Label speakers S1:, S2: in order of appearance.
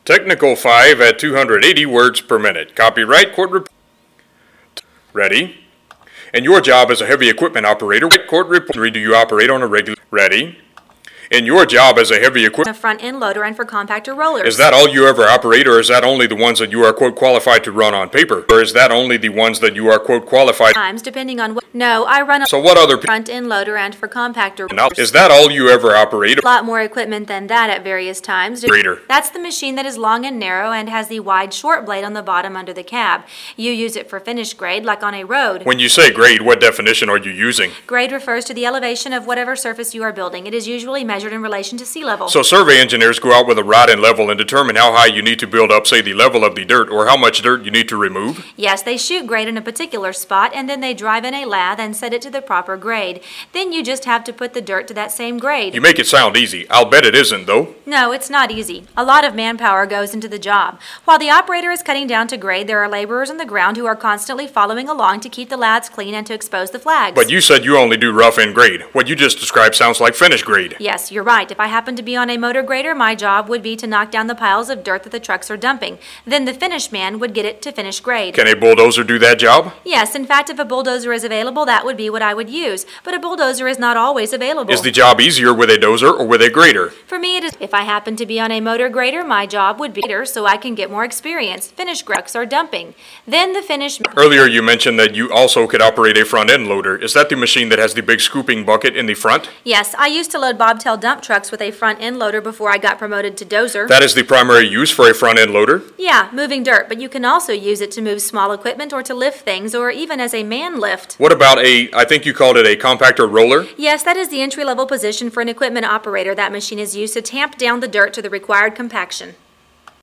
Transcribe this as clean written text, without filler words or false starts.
S1: Technical 5 at 280 words per minute. Copyright court report. Ready? In your job as a heavy equipment operator, what court report do you operate on a regular? Ready? In your job as a heavy equipment,
S2: A front-end loader and for compactor rollers.
S1: is that all you ever operate, or is that only the ones that you are, quote, qualified to run on paper? Or is that only the ones that you are, quote, qualified?
S2: Times, depending on what. No, I run a
S1: So what other
S2: front-end loader and for compactor
S1: now,
S2: rollers.
S1: is that all you ever operate?
S2: A lot more equipment than that at various times.
S1: Grader.
S2: That's the machine that is long and narrow and has the wide short blade on the bottom under the cab. You use it for finish grade, like on a road.
S1: When you say grade, what definition are you using?
S2: Grade refers to the elevation of whatever surface you are building. It is usually measured in relation to sea level.
S1: So survey engineers go out with a rod and level and determine how high you need to build up, say, the level of the dirt, or how much dirt you need to remove?
S2: Yes, they shoot grade in a particular spot, and then they drive in a lathe and set it to the proper grade. Then you just have to put the dirt to that same grade.
S1: You make it sound easy. I'll bet it isn't, though.
S2: No, it's not easy. A lot of manpower goes into the job. While the operator is cutting down to grade, there are laborers on the ground who are constantly following along to keep the lathes clean and to expose the flags.
S1: But you said you only do rough end grade. What you just described sounds like finish grade.
S2: Yes, you're right. If I happen to be on a motor grader, my job would be to knock down the piles of dirt that the trucks are dumping. Then the finish man would get it to finish grade.
S1: Can a bulldozer do that job?
S2: Yes, in fact, if a bulldozer is available, that would be what I would use. But a bulldozer is not always available.
S1: Is the job easier with a dozer or with a grader?
S2: For me, it is. If I happen to be on a motor grader, my job would be grader so I can get more experience. Finish trucks are dumping. Then the finish.
S1: Earlier you mentioned that you also could operate a front end loader. Is that the machine that has the big scooping bucket in the front?
S2: Yes, I used to load bobtail dump trucks with a front end loader before I got promoted to dozer.
S1: That is the primary use for a front end loader?
S2: Yeah, moving dirt, but you can also use it to move small equipment or to lift things, or even as a man lift.
S1: What about I think you called it a compactor roller?
S2: Yes, that is the entry-level position for an equipment operator. That machine is used to tamp down the dirt to the required compaction.